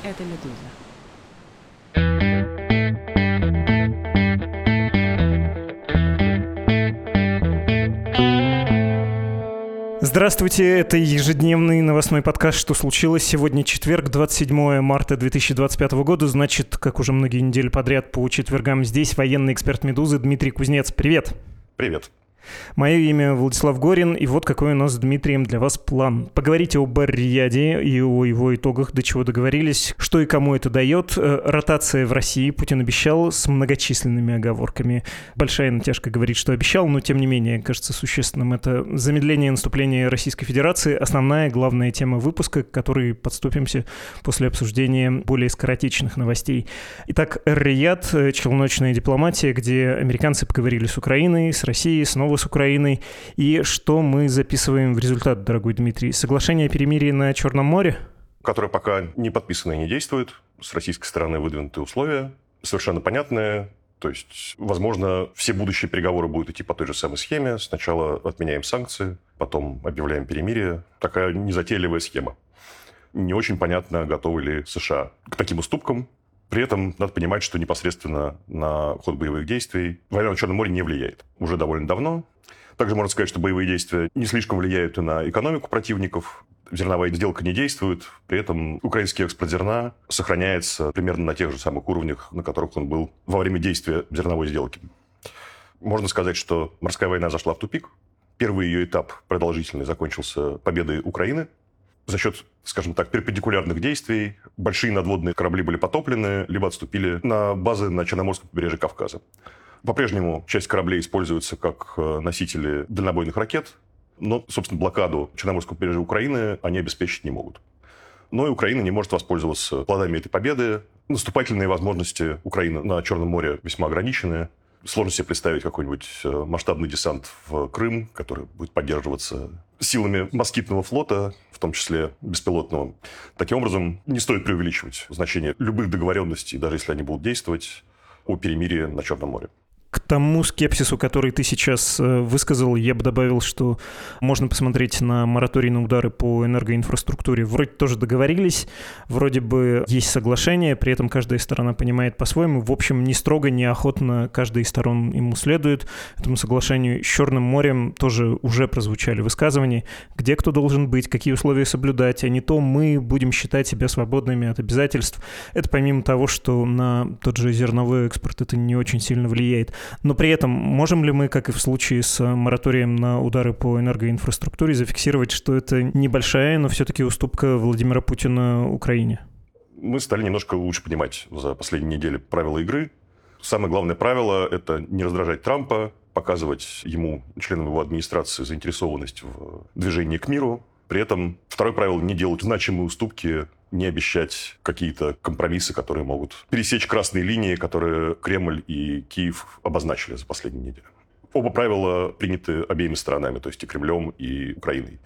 Это «Медуза». Здравствуйте, это ежедневный новостной подкаст «Что случилось?». Сегодня четверг, 27 марта 2025 года. Значит, как уже многие недели подряд по четвергам здесь военный эксперт «Медузы» Дмитрий Кузнец. Привет. Привет. Мое имя Владислав Горин, и вот какой у нас с Дмитрием для вас план. Поговорите об Эр-Рияде и о его итогах, до чего договорились, что и кому это дает. Ротация в России Путин обещал с многочисленными оговорками. Большая натяжка говорит, что обещал, но тем не менее, кажется существенным. Это замедление наступления Российской Федерации. Основная, главная тема выпуска, к которой подступимся после обсуждения более скоротечных новостей. Итак, Эр-Рияд, челночная дипломатия, где американцы поговорили с Украиной, с Россией, снова с Украиной. И что мы записываем в результат, дорогой Дмитрий? Соглашение о перемирии на Черном море? Которое пока не подписано и не действует. С российской стороны выдвинуты условия. Совершенно понятные. То есть, возможно, все будущие переговоры будут идти по той же самой схеме. Сначала отменяем санкции, потом объявляем перемирие. Такая незатейливая схема. Не очень понятно, готовы ли США к таким уступкам. При этом надо понимать, что непосредственно на ход боевых действий война на Черном море не влияет. Уже довольно давно. Также можно сказать, что боевые действия не слишком влияют и на экономику противников. Зерновая сделка не действует. При этом украинский экспорт зерна сохраняется примерно на тех же самых уровнях, на которых он был во время действия зерновой сделки. Можно сказать, что морская война зашла в тупик. Первый ее этап продолжительный закончился победой Украины. За счет, скажем так, перпендикулярных действий большие надводные корабли были потоплены, либо отступили на базы на Черноморском побережье Кавказа. По-прежнему часть кораблей используется как носители дальнобойных ракет, но, собственно, блокаду Черноморского побережья Украины они обеспечить не могут. Но и Украина не может воспользоваться плодами этой победы. Наступательные возможности Украины на Черном море весьма ограничены. Сложно себе представить какой-нибудь масштабный десант в Крым, который будет поддерживаться силами москитного флота, в том числе беспилотного. Таким образом, не стоит преувеличивать значение любых договоренностей, даже если они будут действовать, о перемирии на Черном море. К тому скепсису, который ты сейчас высказал, я бы добавил, что можно посмотреть на мораторий на удары по энергоинфраструктуре. Вроде тоже договорились, вроде бы есть соглашение, при этом каждая сторона понимает по-своему. В общем, не строго, не охотно каждая из сторон ему следует. Этому соглашению с Черным морем тоже уже прозвучали высказывания, где кто должен быть, какие условия соблюдать, а не то мы будем считать себя свободными от обязательств. Это помимо того, что на тот же зерновой экспорт это не очень сильно влияет. Но при этом можем ли мы, как и в случае с мораторием на удары по энергоинфраструктуре, зафиксировать, что это небольшая, но все-таки уступка Владимира Путина Украине? Мы стали немножко лучше понимать за последние недели правила игры. Самое главное правило – это не раздражать Трампа, показывать ему, членам его администрации, заинтересованность в движении к миру. При этом второе правило – не делать значимые уступки, не обещать какие-то компромиссы, которые могут пересечь красные линии, которые Кремль и Киев обозначили за последние недели. Оба правила приняты обеими сторонами, то есть и Кремлем, и Украиной.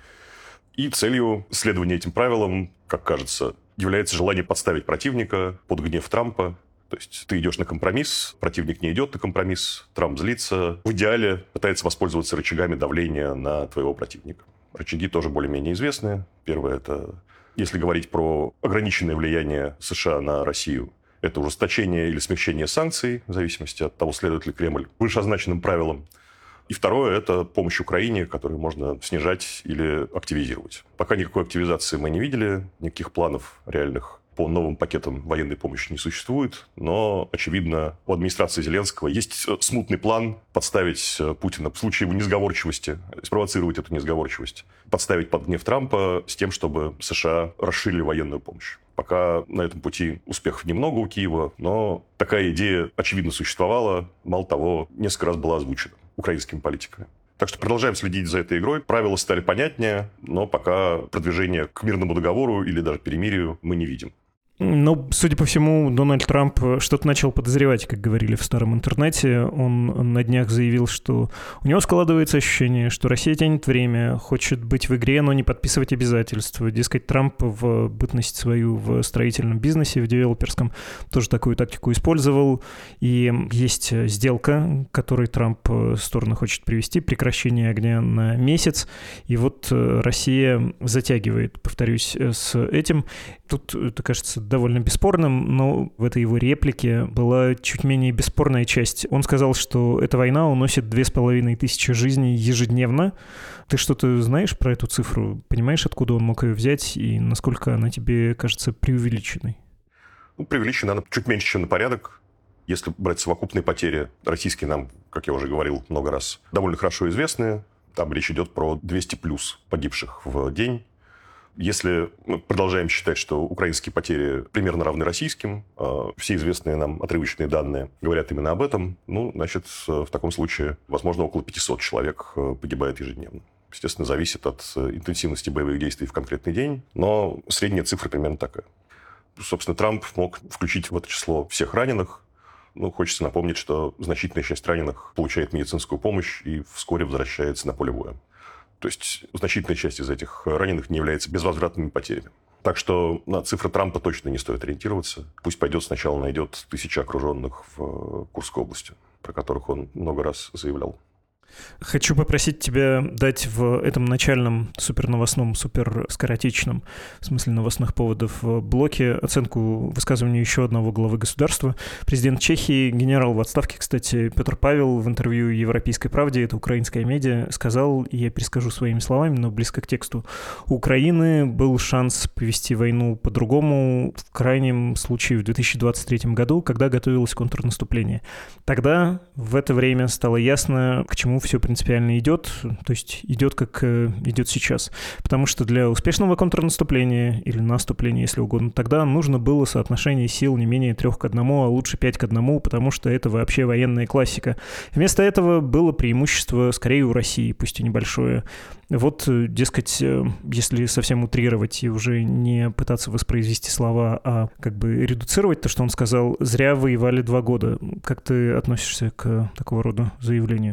И целью следования этим правилам, как кажется, является желание подставить противника под гнев Трампа. То есть ты идешь на компромисс, противник не идет на компромисс, Трамп злится. В идеале пытается воспользоваться рычагами давления на твоего противника. Рычаги тоже более-менее известны. Первое – это, если говорить про ограниченное влияние США на Россию, это ужесточение или смягчение санкций, в зависимости от того, следует ли Кремль вышеозначенным правилам. И второе – это помощь Украине, которую можно снижать или активизировать. Пока никакой активизации мы не видели, никаких планов реальных по новым пакетам военной помощи не существует, но, очевидно, у администрации Зеленского есть смутный план подставить Путина в случае его несговорчивости, спровоцировать эту несговорчивость, подставить под гнев Трампа с тем, чтобы США расширили военную помощь. Пока на этом пути успехов немного у Киева, но такая идея, очевидно, существовала. Мало того, несколько раз была озвучена украинскими политиками. Так что продолжаем следить за этой игрой. Правила стали понятнее, но пока продвижения к мирному договору или даже перемирию мы не видим. Ну, судя по всему, Дональд Трамп что-то начал подозревать, как говорили в старом интернете. Он на днях заявил, что у него складывается ощущение, что Россия тянет время, хочет быть в игре, но не подписывать обязательства. Дескать, Трамп в бытность свою в строительном бизнесе, в девелоперском, тоже такую тактику использовал. И есть сделка, которой Трамп сторону хочет привести, прекращение огня на месяц. И вот Россия затягивает, повторюсь, с этим. Тут, это кажется, довольно бесспорным, но в этой его реплике была чуть менее бесспорная часть. Он сказал, что эта война уносит 2500 жизней ежедневно. Ты что-то знаешь про эту цифру? Понимаешь, откуда он мог ее взять и насколько она тебе кажется преувеличенной? Преувеличена она чуть меньше, чем на порядок. Если брать совокупные потери, российские нам, как я уже говорил много раз, довольно хорошо известны. Там речь идет про 200 плюс погибших в день. Если мы продолжаем считать, что украинские потери примерно равны российским, все известные нам отрывочные данные говорят именно об этом, значит, в таком случае, возможно, около 500 человек погибает ежедневно. Естественно, зависит от интенсивности боевых действий в конкретный день, но средняя цифра примерно такая. Собственно, Трамп мог включить в это число всех раненых. Хочется напомнить, что значительная часть раненых получает медицинскую помощь и вскоре возвращается на поле боя. То есть значительная часть из этих раненых не является безвозвратными потерями. Так что на цифры Трампа точно не стоит ориентироваться. Пусть пойдет сначала найдет 1000 окруженных в Курской области, про которых он много раз заявлял. Хочу попросить тебя дать в этом начальном суперновостном, суперскоротечном, в смысле новостных поводов, блоке оценку высказыванию еще одного главы государства. Президент Чехии, генерал в отставке, кстати, Петр Павел в интервью «Европейской правде», это украинская медиа, сказал, и я перескажу своими словами, но близко к тексту: у Украины был шанс повести войну по-другому, в крайнем случае в 2023 году, когда готовилось контрнаступление. Тогда в это время стало ясно, к чему все принципиально идет, то есть идет, как идет сейчас. Потому что для успешного контрнаступления или наступления, если угодно, тогда нужно было соотношение сил не менее 3:1, а лучше 5:1, потому что это вообще военная классика. Вместо этого было преимущество скорее у России, пусть и небольшое. Вот, дескать, если совсем утрировать и уже не пытаться воспроизвести слова, а как бы редуцировать то, что он сказал, зря воевали 2 года. Как ты относишься к такого рода заявлению?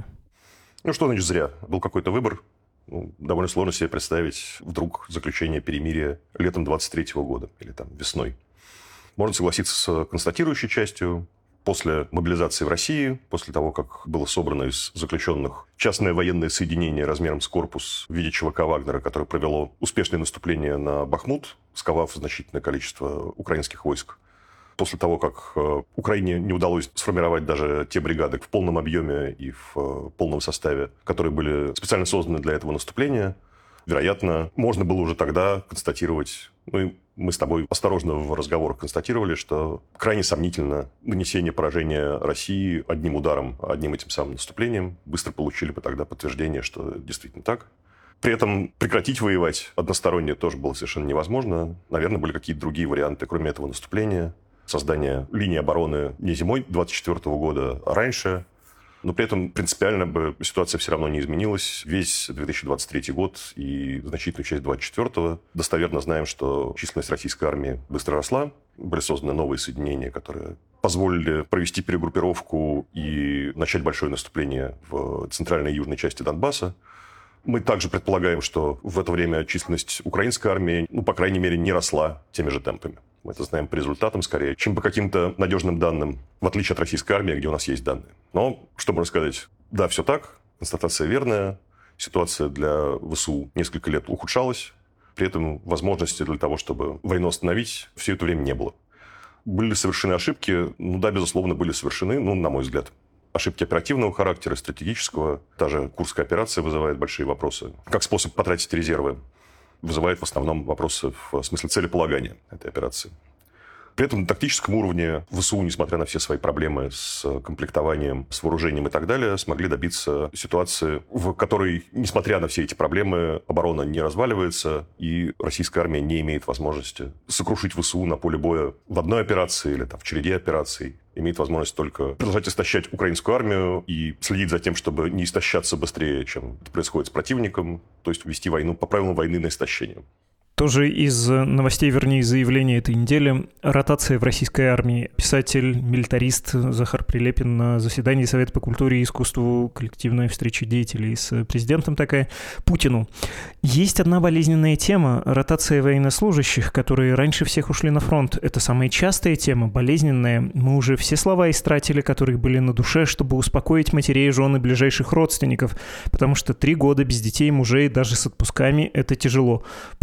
Что значит зря? Был какой-то выбор. Довольно сложно себе представить вдруг заключение перемирия летом 23 года или там весной. Можно согласиться с констатирующей частью. После мобилизации в России, после того, как было собрано из заключенных частное военное соединение размером с корпус в виде ЧВК Вагнера, которое провело успешное наступление на Бахмут, сковав значительное количество украинских войск. После того, как Украине не удалось сформировать даже те бригады в полном объеме и в полном составе, которые были специально созданы для этого наступления, вероятно, можно было уже тогда констатировать, и мы с тобой осторожно в разговорах констатировали, что крайне сомнительно нанесение поражения России одним ударом, одним этим самым наступлением. Быстро получили бы тогда подтверждение, что действительно так. При этом прекратить воевать односторонне тоже было совершенно невозможно. Наверное, были какие-то другие варианты, кроме этого наступления. Создание линии обороны не зимой 24 года, а раньше. Но при этом принципиально бы ситуация все равно не изменилась. Весь 2023 год и значительную часть 2024 достоверно знаем, что численность российской армии быстро росла. Были созданы новые соединения, которые позволили провести перегруппировку и начать большое наступление в центральной и южной части Донбасса. Мы также предполагаем, что в это время численность украинской армии, по крайней мере, не росла теми же темпами. Мы это знаем по результатам скорее, чем по каким-то надежным данным, в отличие от российской армии, где у нас есть данные. Но, что можно сказать? Да, все так, констатация верная, ситуация для ВСУ несколько лет ухудшалась, при этом возможности для того, чтобы войну остановить, все это время не было. Были ли совершены ошибки? Да, безусловно, были совершены, на мой взгляд. Ошибки оперативного характера, стратегического. Та же Курская операция вызывает большие вопросы. Как способ потратить резервы вызывает в основном вопросы в смысле целеполагания этой операции. При этом на тактическом уровне ВСУ, несмотря на все свои проблемы с комплектованием, с вооружением и так далее, смогли добиться ситуации, в которой, несмотря на все эти проблемы, оборона не разваливается, и российская армия не имеет возможности сокрушить ВСУ на поле боя в одной операции или в череде операций. Имеет возможность только продолжать истощать украинскую армию и следить за тем, чтобы не истощаться быстрее, чем это происходит с противником, то есть вести войну по правилам войны на истощение. Тоже из новостей, вернее, заявления этой недели. Ротация в российской армии. Писатель, милитарист Захар Прилепин на заседании Совета по культуре и искусству, коллективная встреча деятелей с президентом такая, Путину. Есть одна болезненная тема – ротация военнослужащих, которые раньше всех ушли на фронт. Это самая частая тема, болезненная. Мы уже все слова истратили, которые были на душе, чтобы успокоить матерей, жен и ближайших родственников, потому что 3 года без детей, мужей, даже с отпусками – это тяжело. Путин Прилепин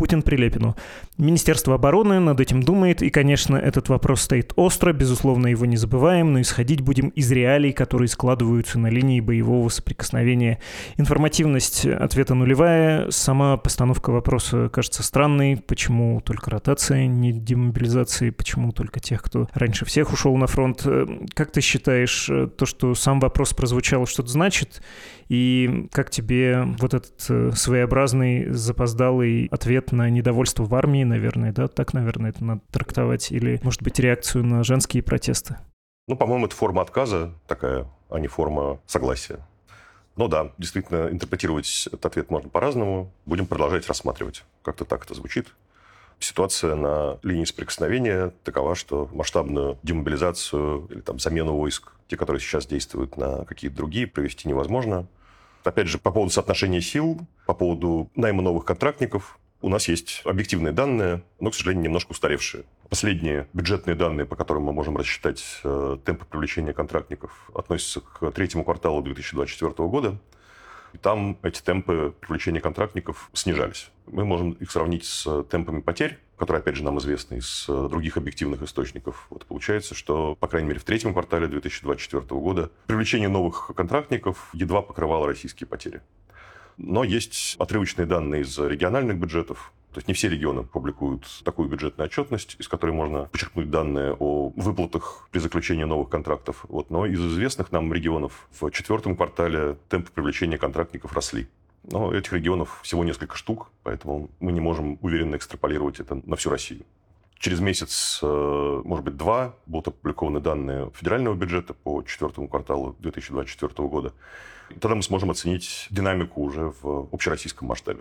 Прилепину. Министерство обороны над этим думает, и, конечно, этот вопрос стоит остро, безусловно, его не забываем, но исходить будем из реалий, которые складываются на линии боевого соприкосновения. Информативность ответа нулевая, сама постановка вопроса кажется странной, почему только ротация, не демобилизации, почему только тех, кто раньше всех ушел на фронт. Как ты считаешь, то, что сам вопрос прозвучал, что-то значит? И как тебе вот этот своеобразный, запоздалый ответ на недовольство в армии, наверное, да? Так, наверное, это надо трактовать. Или, может быть, реакцию на женские протесты? По-моему, это форма отказа такая, а не форма согласия. Но да, действительно, интерпретировать этот ответ можно по-разному. Будем продолжать рассматривать. Как-то так это звучит. Ситуация на линии соприкосновения такова, что масштабную демобилизацию или замену войск, те, которые сейчас действуют, на какие-то другие, провести невозможно. Опять же, по поводу соотношения сил, по поводу найма новых контрактников, у нас есть объективные данные, но, к сожалению, немножко устаревшие. Последние бюджетные данные, по которым мы можем рассчитать темпы привлечения контрактников, относятся к третьему кварталу 2024 года. И там эти темпы привлечения контрактников снижались. Мы можем их сравнить с темпами потерь, которые, опять же, нам известны из других объективных источников. Получается, что, по крайней мере, в третьем квартале 2024 года привлечение новых контрактников едва покрывало российские потери. Но есть отрывочные данные из региональных бюджетов. То есть не все регионы публикуют такую бюджетную отчетность, из которой можно подчеркнуть данные о выплатах при заключении новых контрактов. Но из известных нам регионов в четвертом квартале темпы привлечения контрактников росли. Но этих регионов всего несколько штук, поэтому мы не можем уверенно экстраполировать это на всю Россию. Через месяц, может быть, два, будут опубликованы данные федерального бюджета по четвертому кварталу 2024 года. И тогда мы сможем оценить динамику уже в общероссийском масштабе.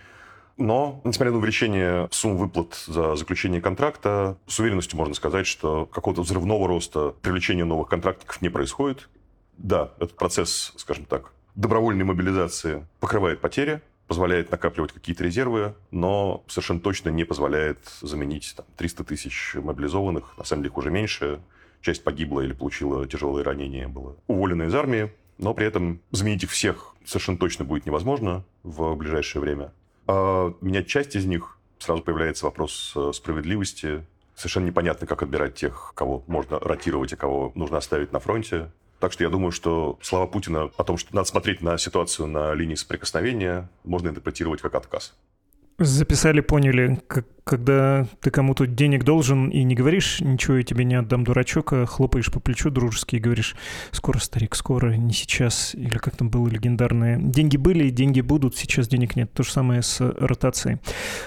Но, несмотря на увеличение сумм выплат за заключение контракта, с уверенностью можно сказать, что какого-то взрывного роста привлечения новых контрактников не происходит. Да, этот процесс, скажем так, добровольной мобилизации покрывает потери, позволяет накапливать какие-то резервы, но совершенно точно не позволяет заменить 300 тысяч мобилизованных. На самом деле их уже меньше. Часть погибла или получила тяжелые ранения, была уволена из армии. Но при этом заменить их всех совершенно точно будет невозможно в ближайшее время. А менять часть из них, сразу появляется вопрос справедливости. Совершенно непонятно, как отбирать тех, кого можно ротировать, а кого нужно оставить на фронте. Так что я думаю, что слова Путина о том, что надо смотреть на ситуацию на линии соприкосновения, можно интерпретировать как отказ. Записали, поняли. Когда ты кому-то денег должен и не говоришь «ничего, я тебе не отдам, дурачок», а хлопаешь по плечу дружески и говоришь «скоро, старик, скоро, не сейчас», или как там было легендарное «деньги были, деньги будут, сейчас денег нет». То же самое с ротацией.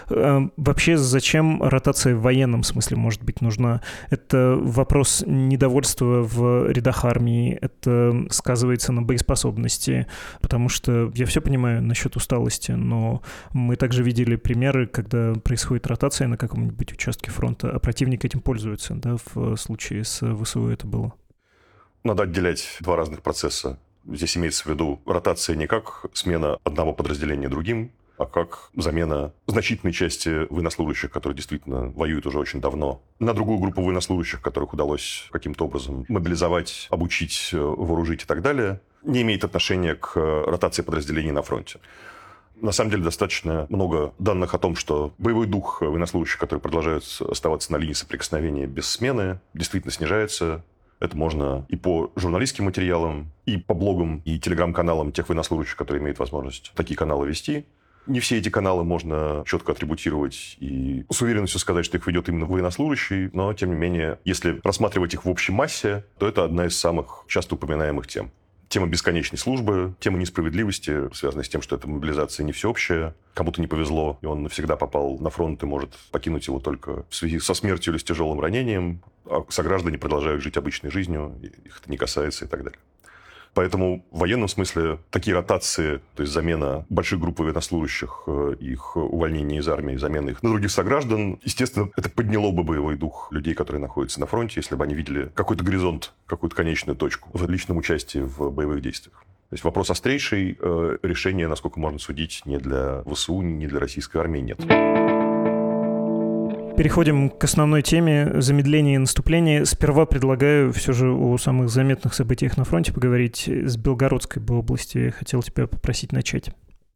Вообще, зачем ротация в военном смысле, может быть, нужна? Это вопрос недовольства в рядах армии, это сказывается на боеспособности, потому что я все понимаю насчет усталости, но мы также видели примеры, когда происходит ротация на каком-нибудь участке фронта, а противник этим пользуется, да, в случае с ВСУ это было. Надо отделять два разных процесса. Здесь имеется в виду ротация не как смена одного подразделения другим, а как замена значительной части военнослужащих, которые действительно воюют уже очень давно, на другую группу военнослужащих, которых удалось каким-то образом мобилизовать, обучить, вооружить и так далее, не имеет отношения к ротации подразделений на фронте. На самом деле достаточно много данных о том, что боевой дух военнослужащих, которые продолжают оставаться на линии соприкосновения без смены, действительно снижается. Это можно и по журналистским материалам, и по блогам, и телеграм-каналам тех военнослужащих, которые имеют возможность такие каналы вести. Не все эти каналы можно четко атрибутировать и с уверенностью сказать, что их ведет именно военнослужащий, но, тем не менее, если рассматривать их в общей массе, то это одна из самых часто упоминаемых тем. Тема бесконечной службы, тема несправедливости, связанная с тем, что эта мобилизация не всеобщая. Кому-то не повезло, и он навсегда попал на фронт и может покинуть его только в связи со смертью или с тяжелым ранением, а сограждане продолжают жить обычной жизнью, их это не касается и так далее. Поэтому в военном смысле такие ротации, то есть замена больших групп военнослужащих, их увольнение из армии, замена их на других сограждан, естественно, это подняло бы боевой дух людей, которые находятся на фронте, если бы они видели какой-то горизонт, какую-то конечную точку в личном участии в боевых действиях. То есть вопрос острейший, решения, насколько можно судить, ни для ВСУ, ни для российской армии нет. Переходим к основной теме замедления и наступления. Сперва предлагаю все же о самых заметных событиях на фронте поговорить. С Белгородской бы области хотел тебя попросить начать.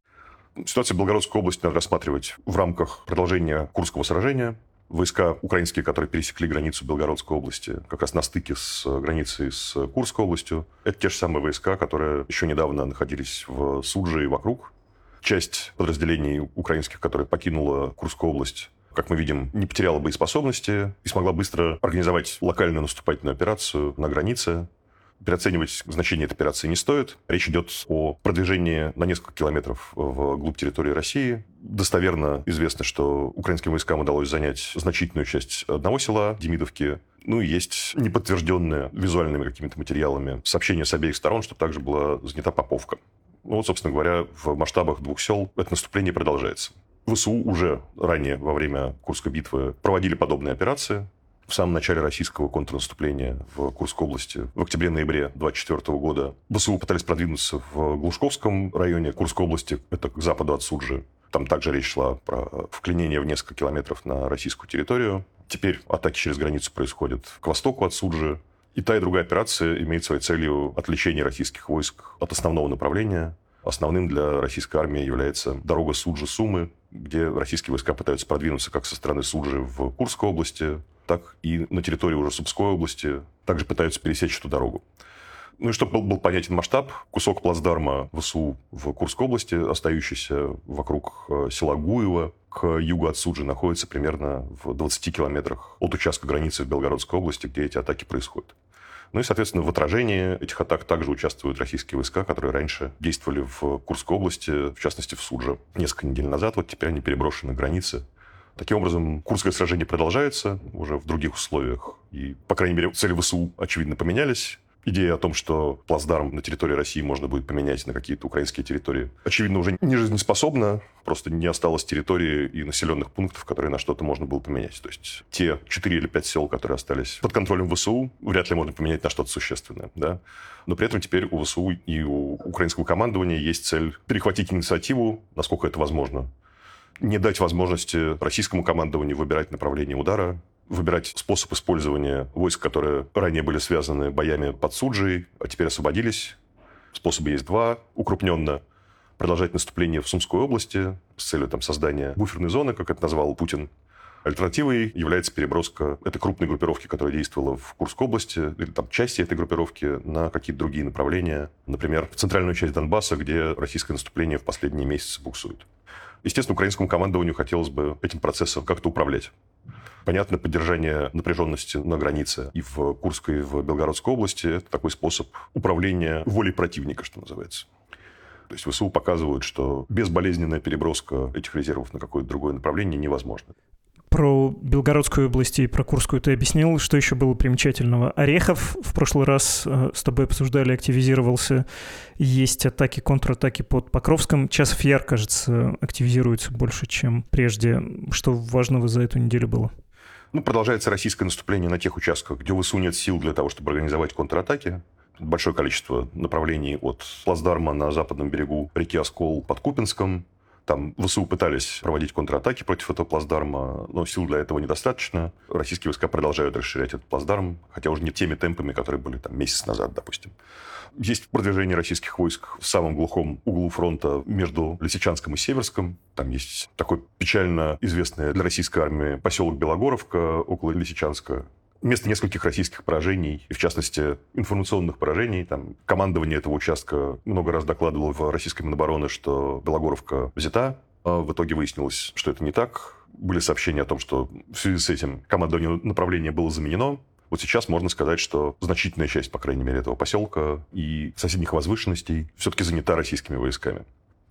Ситуацию в Белгородской области надо рассматривать в рамках продолжения Курского сражения. Войска украинские, которые пересекли границу Белгородской области, как раз на стыке с границей с Курской областью, это те же самые войска, которые еще недавно находились в Судже и вокруг. Часть подразделений украинских, которая покинула Курскую область, как мы видим, не потеряла боеспособности и смогла быстро организовать локальную наступательную операцию на границе. Переоценивать значение этой операции не стоит. Речь идет о продвижении на несколько километров вглубь территории России. Достоверно известно, что украинским войскам удалось занять значительную часть одного села, Демидовки. Ну и есть неподтвержденные визуальными какими-то материалами сообщения с обеих сторон, что также была занята Поповка. Ну вот, собственно говоря, в масштабах двух сел это наступление продолжается. ВСУ уже ранее, во время Курской битвы, проводили подобные операции. В самом начале российского контрнаступления в Курской области в октябре-ноябре 1924 года ВСУ пытались продвинуться в Глушковском районе Курской области, это к западу от Суджи. Там также речь шла про вклинение в несколько километров на российскую территорию. Теперь атаки через границу происходят к востоку от Суджи. И та, и другая операция имеет своей целью отвлечение российских войск от основного направления. Основным для российской армии является дорога Суджи-Сумы, где российские войска пытаются продвинуться как со стороны Суджи в Курской области, так и на территории уже Сумской области. Также пытаются пересечь эту дорогу. Ну и чтобы был понятен масштаб, кусок плацдарма ВСУ в Курской области, остающийся вокруг села Гуево, к югу от Суджи, находится примерно в 20 километрах от участка границы в Белгородской области, где эти атаки происходят. Ну и, соответственно, в отражении этих атак также участвуют российские войска, которые раньше действовали в Курской области, в частности, в Судже. Несколько недель назад, вот теперь они переброшены на границы. Таким образом, Курское сражение продолжается уже в других условиях. И, по крайней мере, цели ВСУ, очевидно, поменялись. Идея о том, что плацдарм на территории России можно будет поменять на какие-то украинские территории, очевидно, уже не жизнеспособна. Просто не осталось территории и населенных пунктов, которые на что-то можно было поменять. То есть те 4 или 5 сел, которые остались под контролем ВСУ, вряд ли можно поменять на что-то существенное. Да? Но при этом теперь у ВСУ и у украинского командования есть цель перехватить инициативу, насколько это возможно. Не дать возможности российскому командованию выбирать направление удара, выбирать способ использования войск, которые ранее были связаны боями под Суджей, а теперь освободились. Способы есть два. Укрупненно продолжать наступление в Сумской области с целью создания буферной зоны, как это назвал Путин. Альтернативой является переброска этой крупной группировки, которая действовала в Курской области, или части этой группировки на какие-то другие направления. Например, в центральную часть Донбасса, где российское наступление в последние месяцы буксует. Естественно, украинскому командованию хотелось бы этим процессом как-то управлять. Понятно, поддержание напряженности на границе и в Курской, и в Белгородской области – это такой способ управления волей противника, что называется. То есть ВСУ показывают, что безболезненная переброска этих резервов на какое-то другое направление невозможна. Про Белгородскую область и про Курскую ты объяснил. Что еще было примечательного? Орехов в прошлый раз с тобой обсуждали, активизировался. Есть атаки, контратаки под Покровском. Часов Яр, кажется, активизируется больше, чем прежде. Что важного за эту неделю было? Продолжается российское наступление на тех участках, где ВСУ нет сил для того, чтобы организовать контратаки. Большое количество направлений от плацдарма на западном берегу реки Оскол под Купинском. Там ВСУ пытались проводить контратаки против этого плацдарма, но сил для этого недостаточно. Российские войска продолжают расширять этот плацдарм, хотя уже не теми темпами, которые были месяц назад, допустим. Есть продвижение российских войск в самом глухом углу фронта между Лисичанском и Северском. Там есть такой печально известный для российской армии поселок Белогоровка около Лисичанска. Место нескольких российских поражений, и в частности информационных поражений. Командование этого участка много раз докладывало в российской Минобороны, что Белогоровка взята. А в итоге выяснилось, что это не так. Были сообщения о том, что в связи с этим командование направления было заменено. Вот сейчас можно сказать, что значительная часть, по крайней мере, этого поселка и соседних возвышенностей все-таки занята российскими войсками.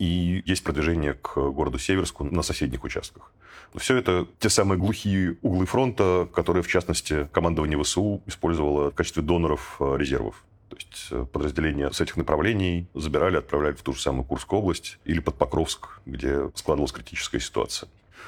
И есть продвижение к городу Северску на соседних участках. Но все это те самые глухие углы фронта, которые, в частности, командование ВСУ использовало в качестве доноров резервов. То есть подразделения с этих направлений забирали, отправляли в ту же самую Курскую область или под Покровск, где складывалась критическая ситуация.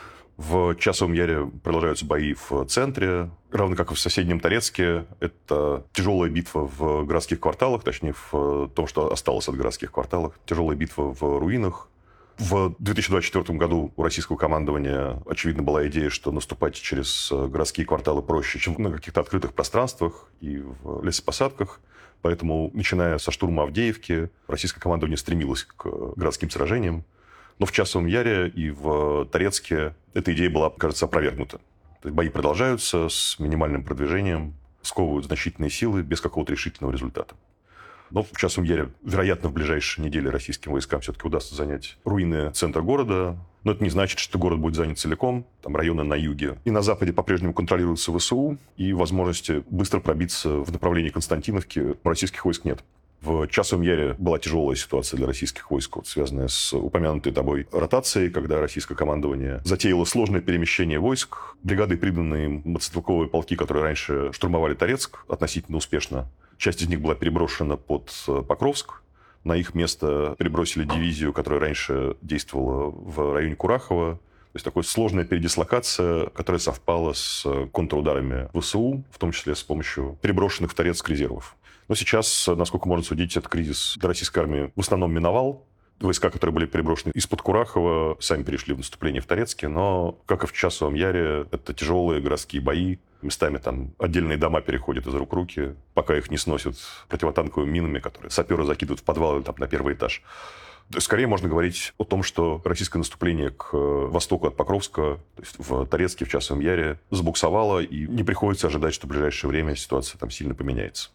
В Часовом Яре продолжаются бои в центре, равно как и в соседнем Торецке. Это тяжелая битва в городских кварталах, точнее, в том, что осталось от городских кварталов. Тяжелая битва в руинах. В 2024 году у российского командования, очевидно, была идея, что наступать через городские кварталы проще, чем на каких-то открытых пространствах и в лесопосадках. Поэтому, начиная со штурма Авдеевки, российское командование стремилось к городским сражениям. Но в Часовом Яре и в Торецке эта идея была, кажется, опровергнута. То есть бои продолжаются с минимальным продвижением, сковывают значительные силы без какого-то решительного результата. Но в Часовом Яре, вероятно, в ближайшие недели российским войскам все-таки удастся занять руины центра города. Но это не значит, что город будет занят целиком. Там районы на юге и на западе по-прежнему контролируются ВСУ, и возможности быстро пробиться в направлении Константиновки у российских войск нет. В Часовом Яре была тяжелая ситуация для российских войск, связанная с упомянутой тобой ротацией, когда российское командование затеяло сложное перемещение войск. Бригады, приданные им мотострелковые полки, которые раньше штурмовали Торецк, относительно успешно. Часть из них была переброшена под Покровск. На их место перебросили дивизию, которая раньше действовала в районе Курахова. То есть такая сложная передислокация, которая совпала с контрударами ВСУ, в том числе с помощью переброшенных в Торецк резервов. Но сейчас, насколько можно судить, этот кризис для российской армии в основном миновал. Войска, которые были переброшены из-под Курахова, сами перешли в наступление в Торецке. Но, как и в Часовом Яре, это тяжелые городские бои. Местами там отдельные дома переходят из рук в руки, пока их не сносят противотанковыми минами, которые саперы закидывают в подвалы там, на первый этаж. Скорее можно говорить о том, что российское наступление к востоку от Покровска, то есть в Торецке, в Часовом Яре, забуксовало, и не приходится ожидать, что в ближайшее время ситуация там сильно поменяется.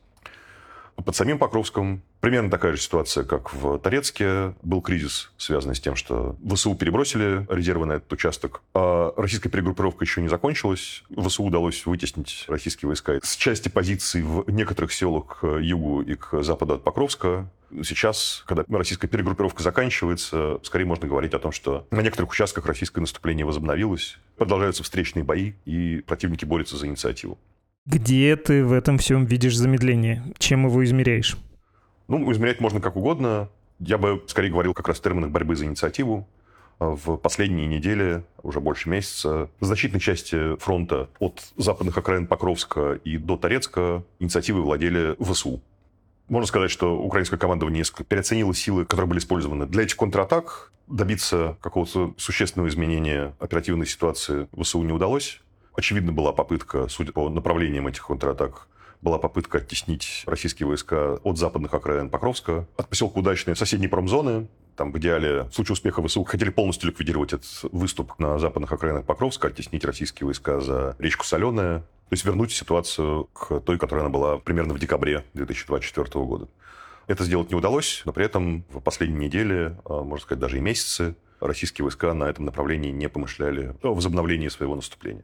Под самим Покровском примерно такая же ситуация, как в Торецке. Был кризис, связанный с тем, что ВСУ перебросили резервы на этот участок, а российская перегруппировка еще не закончилась. ВСУ удалось вытеснить российские войска с части позиций в некоторых селах к югу и к западу от Покровска. Сейчас, когда российская перегруппировка заканчивается, скорее можно говорить о том, что на некоторых участках российское наступление возобновилось, продолжаются встречные бои, и противники борются за инициативу. Где ты в этом всем видишь замедление? Чем его измеряешь? Ну, измерять можно как угодно. Я бы скорее говорил как раз в терминах борьбы за инициативу. В последние недели, уже больше месяца, в значительной части фронта от западных окраин Покровска и до Торецка инициативой владели ВСУ. Можно сказать, что украинское командование несколько переоценило силы, которые были использованы для этих контратак. Добиться какого-то существенного изменения оперативной ситуации ВСУ не удалось. Очевидно, была попытка, судя по направлениям этих контратак, была попытка оттеснить российские войска от западных окраин Покровска, от поселка Удачные в соседние промзоны. Там, в идеале, в случае успеха ВСУ хотели полностью ликвидировать этот выступ на западных окраинах Покровска, оттеснить российские войска за речку Соленая, то есть вернуть ситуацию к той, которая она была примерно в декабре 2024 года. Это сделать не удалось, но при этом в последние недели, можно сказать, даже и месяцы, российские войска на этом направлении не помышляли о возобновлении своего наступления.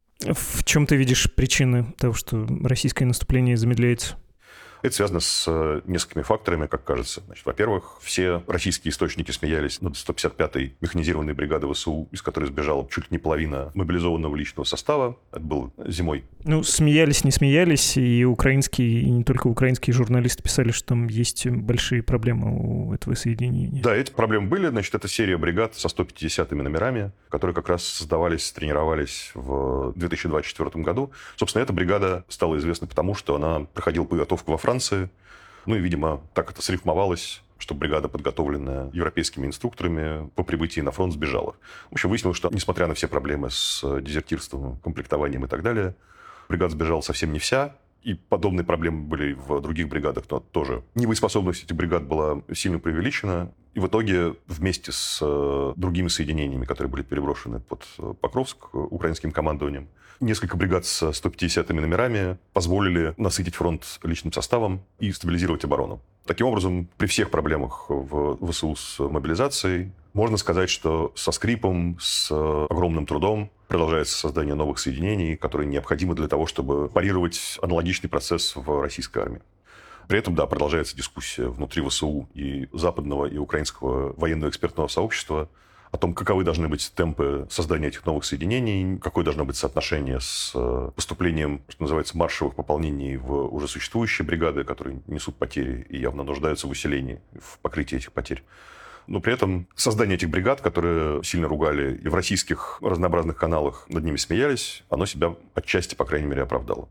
В чем ты видишь причины того, что российское наступление замедляется? Это связано с несколькими факторами, как кажется. Значит, во-первых, все российские источники смеялись над 155-й механизированной бригадой ВСУ, из которой сбежала чуть ли не половина мобилизованного личного состава. Это было зимой. Ну, смеялись, не смеялись, и украинские, и не только украинские журналисты писали, что там есть большие проблемы у этого соединения. Да, эти проблемы были. Значит, это серия бригад со 150-ми номерами, которые как раз создавались, тренировались в 2024 году. Собственно, эта бригада стала известна потому, что она проходила подготовку во Франции. Ну и, видимо, так это срифмовалось, что бригада, подготовленная европейскими инструкторами, по прибытии на фронт сбежала. В общем, выяснилось, что, несмотря на все проблемы с дезертирством, комплектованием и так далее, бригада сбежала совсем не вся. И подобные проблемы были в других бригадах, но тоже невоеспособность этих бригад была сильно преувеличена. И в итоге вместе с другими соединениями, которые были переброшены под Покровск украинским командованием, несколько бригад с 150-ми номерами позволили насытить фронт личным составом и стабилизировать оборону. Таким образом, при всех проблемах в ВСУ с мобилизацией, можно сказать, что со скрипом, с огромным трудом продолжается создание новых соединений, которые необходимы для того, чтобы парировать аналогичный процесс в российской армии. При этом, да, продолжается дискуссия внутри ВСУ и западного, и украинского военного экспертного сообщества о том, каковы должны быть темпы создания этих новых соединений, какое должно быть соотношение с поступлением, что называется, маршевых пополнений в уже существующие бригады, которые несут потери и явно нуждаются в усилении, в покрытии этих потерь. Но при этом создание этих бригад, которые сильно ругали и в российских разнообразных каналах над ними смеялись, оно себя отчасти, по крайней мере, оправдало.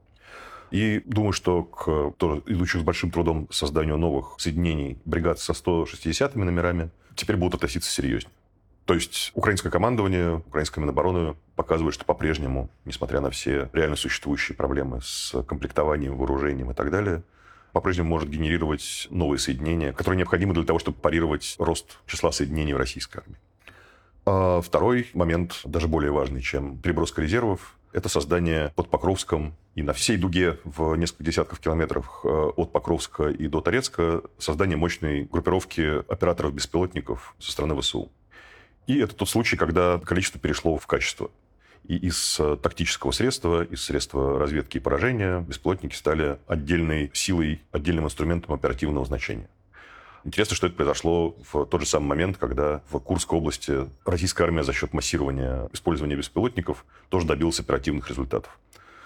И думаю, что к тоже идущим с большим трудом созданию новых соединений бригад со 160-ми номерами теперь будут относиться серьезнее. То есть украинское командование, украинское Минобороны показывает, что по-прежнему, несмотря на все реально существующие проблемы с комплектованием, вооружением и так далее, по-прежнему может генерировать новые соединения, которые необходимы для того, чтобы парировать рост числа соединений в российской армии. А второй момент, даже более важный, чем переброска резервов, это создание под Покровском и на всей дуге в несколько десятков километров от Покровска и до Торецка создание мощной группировки операторов-беспилотников со стороны ВСУ. И это тот случай, когда количество перешло в качество. И из тактического средства, из средства разведки и поражения беспилотники стали отдельной силой, отдельным инструментом оперативного значения. Интересно, что это произошло в тот же самый момент, когда в Курской области российская армия за счет массирования использования беспилотников тоже добилась оперативных результатов.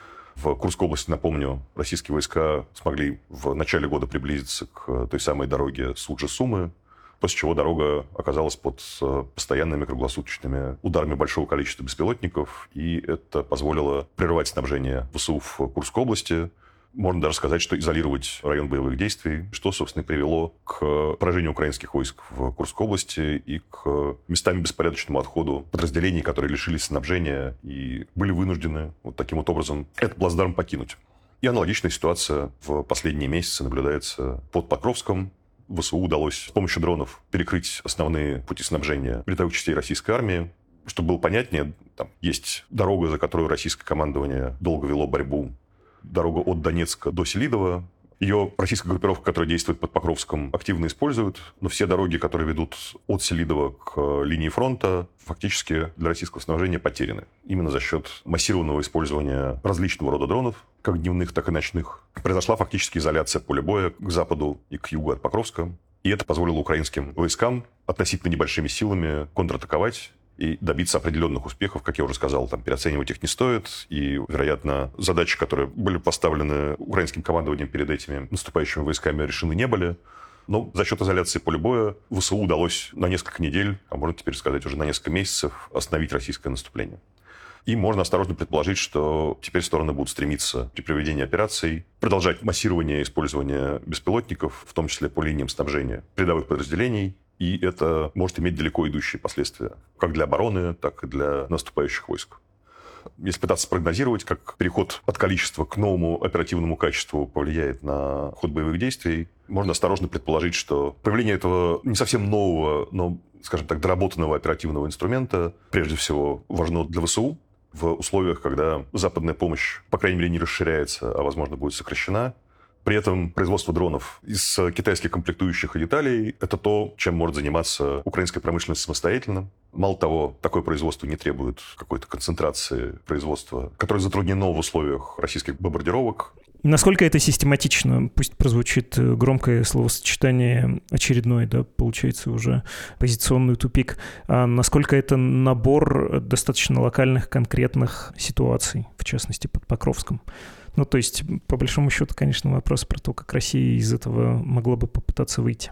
В Курской области, напомню, российские войска смогли в начале года приблизиться к той самой дороге Суджа-Сумы, после чего дорога оказалась под постоянными круглосуточными ударами большого количества беспилотников, и это позволило прервать снабжение ВСУ в Курской области. Можно даже сказать, что изолировать район боевых действий, что, собственно, привело к поражению украинских войск в Курской области и к местами беспорядочному отходу подразделений, которые лишились снабжения и были вынуждены вот таким вот образом этот плацдарм покинуть. И аналогичная ситуация в последние месяцы наблюдается под Покровском. ВСУ удалось с помощью дронов перекрыть основные пути снабжения передовых частей российской армии. Чтобы было понятнее, там есть дорога, за которую российское командование долго вело борьбу. Дорога от Донецка до Селидова. Ее российская группировка, которая действует под Покровском, активно использует. Но все дороги, которые ведут от Селидова к линии фронта, фактически для российского снабжения потеряны. Именно за счет массированного использования различного рода дронов, как дневных, так и ночных, произошла фактически изоляция поля боя к западу и к югу от Покровска. И это позволило украинским войскам относительно небольшими силами контратаковать и добиться определенных успехов. Как я уже сказал, там переоценивать их не стоит. И, вероятно, задачи, которые были поставлены украинским командованием перед этими наступающими войсками, решены не были. Но за счет изоляции поля боя ВСУ удалось на несколько недель, а можно теперь сказать уже на несколько месяцев, остановить российское наступление. И можно осторожно предположить, что теперь стороны будут стремиться при проведении операций продолжать массирование использования беспилотников, в том числе по линиям снабжения передовых подразделений. И это может иметь далеко идущие последствия, как для обороны, так и для наступающих войск. Если пытаться спрогнозировать, как переход от количества к новому оперативному качеству повлияет на ход боевых действий, можно осторожно предположить, что появление этого не совсем нового, но, скажем так, доработанного оперативного инструмента прежде всего важно для ВСУ в условиях, когда западная помощь, по крайней мере, не расширяется, а, возможно, будет сокращена. При этом производство дронов из китайских комплектующих и деталей – это то, чем может заниматься украинская промышленность самостоятельно. Мало того, такое производство не требует какой-то концентрации производства, которое затруднено в условиях российских бомбардировок. Насколько это систематично? Пусть прозвучит громкое словосочетание очередной, да, получается уже позиционный тупик. А насколько это набор достаточно локальных, конкретных ситуаций, в частности, под Покровском? Ну, то есть, по большому счету, конечно, вопрос про то, как Россия из этого могла бы попытаться выйти.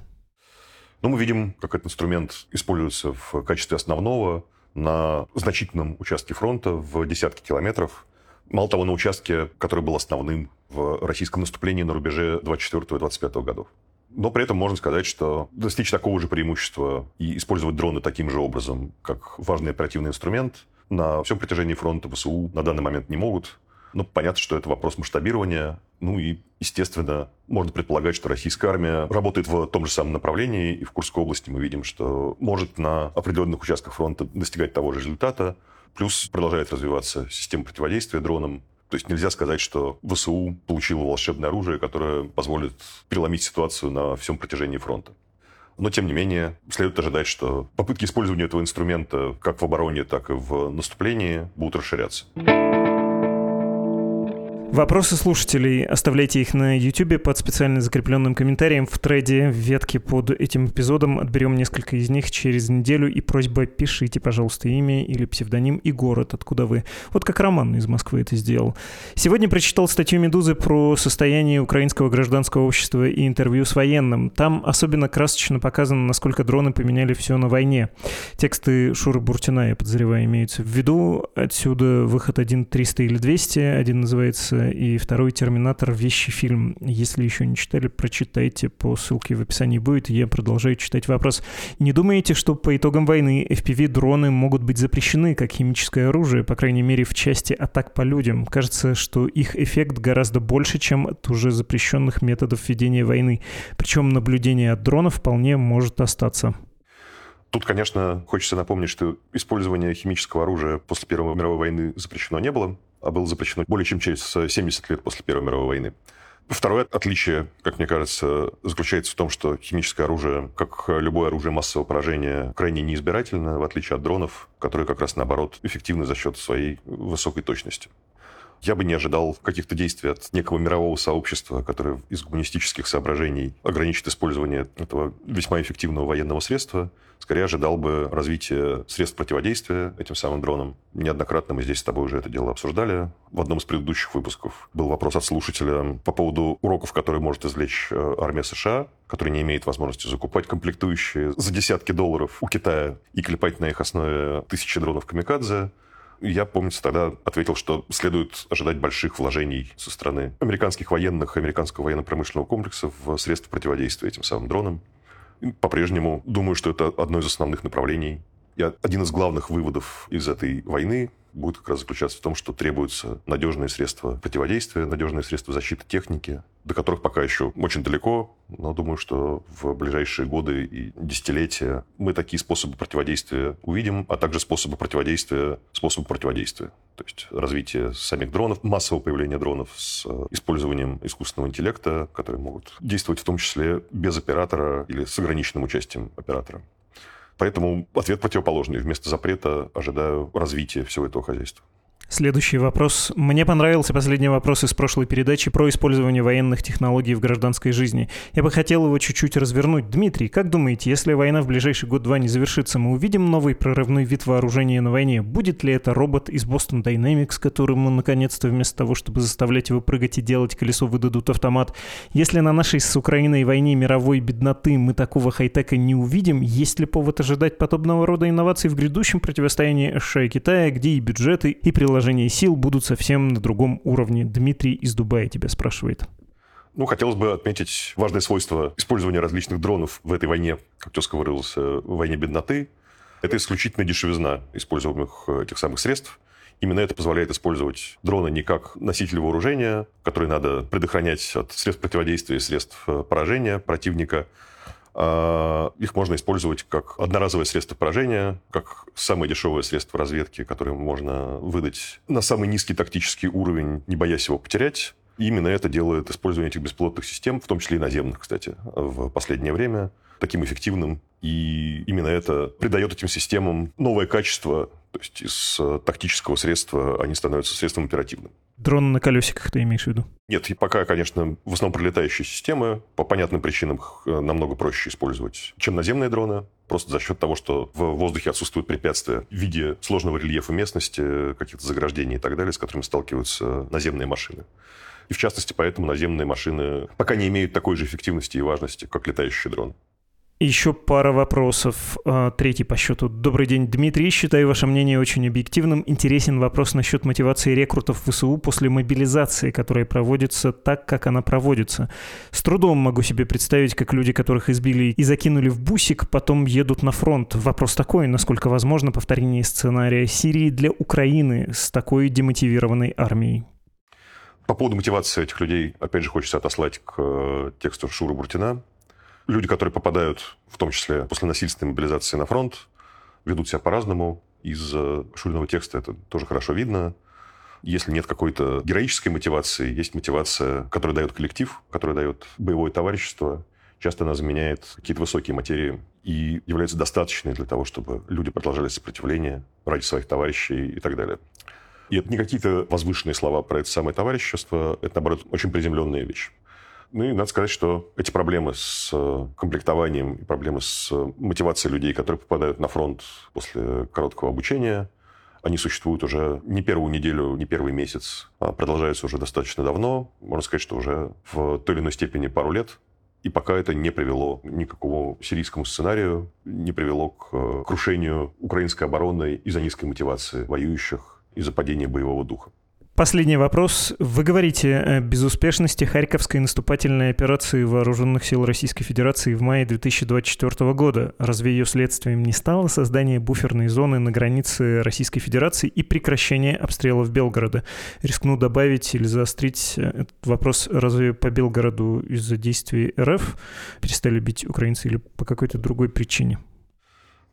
Ну, мы видим, как этот инструмент используется в качестве основного на значительном участке фронта в десятки километров. Мало того, на участке, который был основным в российском наступлении на рубеже 24-25 годов. Но при этом можно сказать, что достичь такого же преимущества и использовать дроны таким же образом, как важный оперативный инструмент, на всем протяжении фронта ВСУ на данный момент не могут. Ну, понятно, что это вопрос масштабирования. Ну и, естественно, можно предполагать, что российская армия работает в том же самом направлении. И в Курской области мы видим, что может на определенных участках фронта достигать того же результата. Плюс продолжает развиваться система противодействия дронам. То есть нельзя сказать, что ВСУ получило волшебное оружие, которое позволит переломить ситуацию на всем протяжении фронта. Но, тем не менее, следует ожидать, что попытки использования этого инструмента как в обороне, так и в наступлении будут расширяться. Вопросы слушателей оставляйте их на YouTube под специально закрепленным комментарием в треде, в ветке под этим эпизодом. Отберем несколько из них через неделю. И просьба: пишите, пожалуйста, имя или псевдоним и город, откуда вы. Вот как Роман из Москвы это сделал. Сегодня прочитал статью «Медузы» про состояние украинского гражданского общества и интервью с военным. Там особенно красочно показано, насколько дроны поменяли все на войне. Тексты Шуры Буртина, я подозреваю, имеются в виду. Отсюда выход 1 300 или 200. Один называется и второй «Терминатор. Вещий фильм». Если еще не читали, прочитайте, по ссылке в описании будет. Я продолжаю читать вопрос. Не думаете, что по итогам войны FPV-дроны могут быть запрещены как химическое оружие, по крайней мере, в части атак по людям? Кажется, что их эффект гораздо больше, чем от уже запрещенных методов ведения войны. Причем наблюдение от дронов вполне может остаться. Тут, конечно, хочется напомнить, что использование химического оружия после Первой мировой войны запрещено не было, а было запрещено более чем через 70 лет после Первой мировой войны. Второе отличие, как мне кажется, заключается в том, что химическое оружие, как любое оружие массового поражения, крайне неизбирательно, в отличие от дронов, которые как раз наоборот эффективны за счет своей высокой точности. Я бы не ожидал каких-то действий от некого мирового сообщества, которое из гуманистических соображений ограничит использование этого весьма эффективного военного средства. Скорее ожидал бы развития средств противодействия этим самым дронам. Неоднократно мы здесь с тобой уже это дело обсуждали. В одном из предыдущих выпусков был вопрос от слушателя по поводу уроков, которые может извлечь армия США, которая не имеет возможности закупать комплектующие за десятки долларов у Китая и клепать на их основе тысячи дронов «Камикадзе». Я, помнится, тогда ответил, что следует ожидать больших вложений со стороны американских военных, американского военно-промышленного комплекса в средства противодействия этим самым дронам. И по-прежнему думаю, что это одно из основных направлений. И один из главных выводов из этой войны будет как раз заключаться в том, что требуются надежные средства противодействия, надежные средства защиты техники, до которых пока еще очень далеко, но думаю, что в ближайшие годы и десятилетия мы такие способы противодействия увидим, а также способы противодействия. То есть развитие самих дронов, массового появления дронов с использованием искусственного интеллекта, которые могут действовать в том числе без оператора или с ограниченным участием оператора. Поэтому ответ противоположный. Вместо запрета ожидаю развития всего этого хозяйства. Следующий вопрос. Мне понравился последний вопрос из прошлой передачи про использование военных технологий в гражданской жизни. Я бы хотел его чуть-чуть развернуть. Дмитрий, как думаете, если война в ближайший год-два не завершится, мы увидим новый прорывной вид вооружения на войне? Будет ли это робот из Boston Dynamics, которому наконец-то вместо того, чтобы заставлять его прыгать и делать колесо, выдадут автомат? Если на нашей с Украиной войне мировой бедноты мы такого хай-тека не увидим, есть ли повод ожидать подобного рода инноваций в грядущем противостоянии США и Китая, где и бюджеты, и приложения сил будут совсем на другом уровне? Дмитрий из Дубая тебя спрашивает. Хотелось бы отметить важное свойство использования различных дронов в этой войне, как тезка выразился, в войне бедноты. Это исключительно дешевизна используемых этих самых средств. Именно это позволяет использовать дроны не как носитель вооружения, который надо предохранять от средств противодействия и средств поражения противника. Их можно использовать как одноразовое средство поражения, как самое дешевое средство разведки, которое можно выдать на самый низкий тактический уровень, не боясь его потерять. И именно это делает использование этих беспилотных систем, в том числе и наземных, кстати, в последнее время, таким эффективным. И именно это придает этим системам новое качество. То есть из тактического средства они становятся средством оперативным. Дрон на колесиках ты имеешь в виду? Нет, и пока, конечно, в основном прилетающие системы. По понятным причинам их намного проще использовать, чем наземные дроны. Просто за счет того, что в воздухе отсутствуют препятствия в виде сложного рельефа местности, каких-то заграждений и так далее, с которыми сталкиваются наземные машины. И в частности, поэтому наземные машины пока не имеют такой же эффективности и важности, как летающие дроны. Еще пара вопросов. Третий по счету. Добрый день, Дмитрий. Считаю ваше мнение очень объективным. Интересен вопрос насчет мотивации рекрутов ВСУ после мобилизации, которая проводится так, как она проводится. С трудом могу себе представить, как люди, которых избили и закинули в бусик, потом едут на фронт. Вопрос такой, насколько возможно повторение сценария Сирии для Украины с такой демотивированной армией? По поводу мотивации этих людей, опять же, хочется отослать к тексту Шуры Буртина. Люди, которые попадают, в том числе после насильственной мобилизации на фронт, ведут себя по-разному. Из Шуриного текста это тоже хорошо видно. Если нет какой-то героической мотивации, есть мотивация, которая дает коллектив, которая дает боевое товарищество. Часто она заменяет какие-то высокие материи и является достаточной для того, чтобы люди продолжали сопротивление ради своих товарищей и так далее. И это не какие-то возвышенные слова про это самое товарищество, это, наоборот, очень приземленная вещь. Ну и надо сказать, что эти проблемы с комплектованием и проблемы с мотивацией людей, которые попадают на фронт после короткого обучения, они существуют уже не первую неделю, не первый месяц, а продолжаются уже достаточно давно. Можно сказать, что уже в той или иной степени пару лет. И пока это не привело ни к какому сирийскому сценарию, не привело к крушению украинской обороны из-за низкой мотивации воюющих, из-за падения боевого духа. Последний вопрос. Вы говорите о безуспешности Харьковской наступательной операции Вооруженных сил Российской Федерации в мае 2024 года. Разве ее следствием не стало создание буферной зоны на границе Российской Федерации и прекращение обстрелов Белгорода? Рискну добавить или заострить этот вопрос. Разве по Белгороду из-за действий РФ перестали бить украинцы или по какой-то другой причине?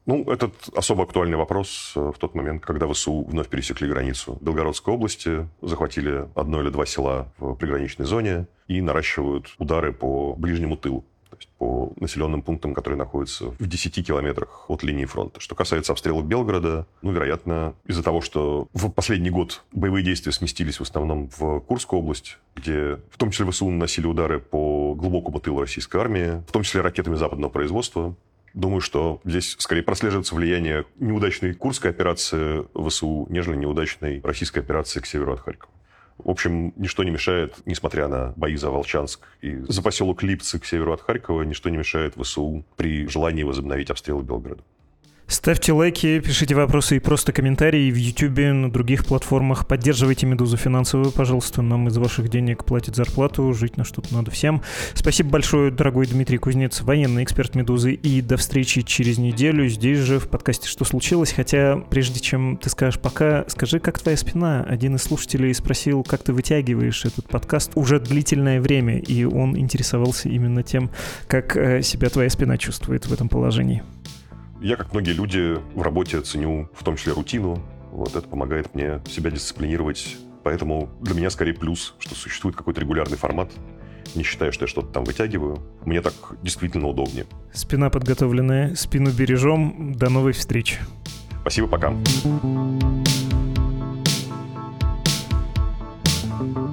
Ну, этот особо актуальный вопрос в тот момент, когда ВСУ вновь пересекли границу Белгородской области, захватили 1 или 2 села в приграничной зоне и наращивают удары по ближнему тылу, то есть по населенным пунктам, которые находятся в 10 километрах от линии фронта. Что касается обстрелов Белгорода, вероятно, из-за того, что в последний год боевые действия сместились в основном в Курскую область, где в том числе ВСУ наносили удары по глубокому тылу российской армии, в том числе ракетами западного производства. Думаю, что здесь скорее прослеживается влияние неудачной Курской операции ВСУ, нежели неудачной российской операции к северу от Харькова. В общем, ничто не мешает, несмотря на бои за Волчанск и за поселок Липцы к северу от Харькова, ничто не мешает ВСУ при желании возобновить обстрелы Белгорода. Ставьте лайки, пишите вопросы и просто комментарии в Ютубе, на других платформах. Поддерживайте «Медузу» финансово, пожалуйста. Нам из ваших денег платят зарплату, жить на что-то надо всем. Спасибо большое, дорогой Дмитрий Кузнец, военный эксперт «Медузы». И до встречи через неделю здесь же в подкасте «Что случилось?». Хотя, прежде чем ты скажешь пока, скажи, как твоя спина? Один из слушателей спросил, как ты вытягиваешь этот подкаст уже длительное время, и он интересовался именно тем, как себя твоя спина чувствует в этом положении. Я, как многие люди, в работе ценю в том числе рутину. Это помогает мне себя дисциплинировать. Поэтому для меня скорее плюс, что существует какой-то регулярный формат. Не считаю, что я что-то там вытягиваю. Мне так действительно удобнее. Спина подготовленная, спину бережем. До новой встречи. Спасибо, пока.